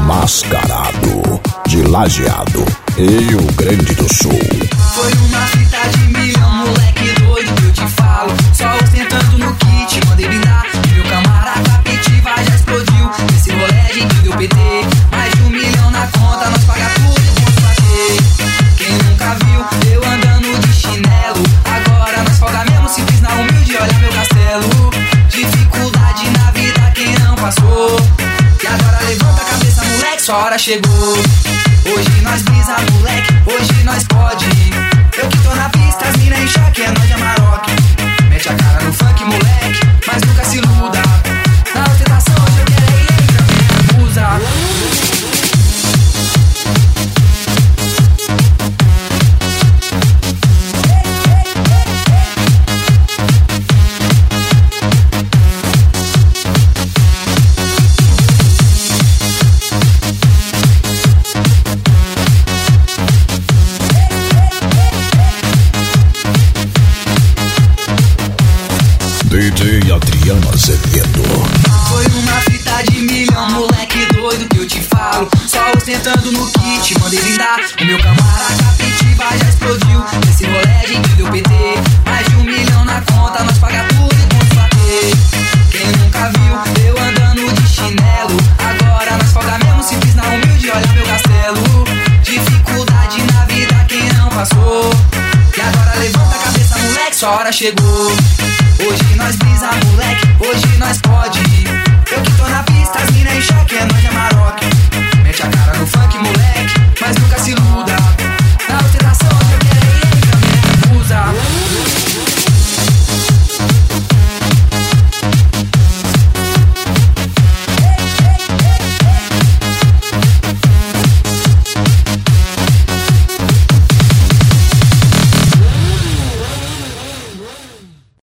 Mascarado, de Lajeado, Rio Grande do Sul. Foi uma fita de milhão, moleque doido que eu te falo. Só ostentando no kit, mandei brindar. Meu camarada Capitiva já explodiu. Esse rolê a gente deu PT. Mais de 1 milhão na conta, nós paga tudo e ponto bater. Quem nunca viu, eu andando de chinelo. Agora nós folga mesmo, simples na humilde, olha meu castelo. Dificuldade na vida, quem não passou. E agora levanta a cabeça, moleque, sua hora chegou. Hoje nós brisa, moleque, hoje nós pode. Eu que tô na pista, as mina em choque, é nós de Amarok. Mete a cara no funk, moleque, mas nunca se iluda. Na ostentação hoje eu quero é ir, entra, me acusa. DJ Adriano Azevedo. Foi uma fita de milhão, moleque doido que eu te falo. Só ostentando no kit, mandei brindar. O meu camarada Capitiva já explodiu. Esse rolê a gente deu PT. Mais de 1 milhão na conta, nós paga tudo e ponto bater. Quem nunca viu, eu andando de chinelo. Agora nós folga mesmo, simples na humilde, olha meu castelo. Dificuldade na vida, quem não passou. E agora levanta a cabeça, moleque, sua hora chegou. Hoje nós brisa, moleque, hoje nós pode. Eu que tô na pista, as mina em choque, é nós de Amarok. Mete a cara no funk, moleque, mas nunca se iluda. Na ostentação, eu quero ir, entra, me acusa.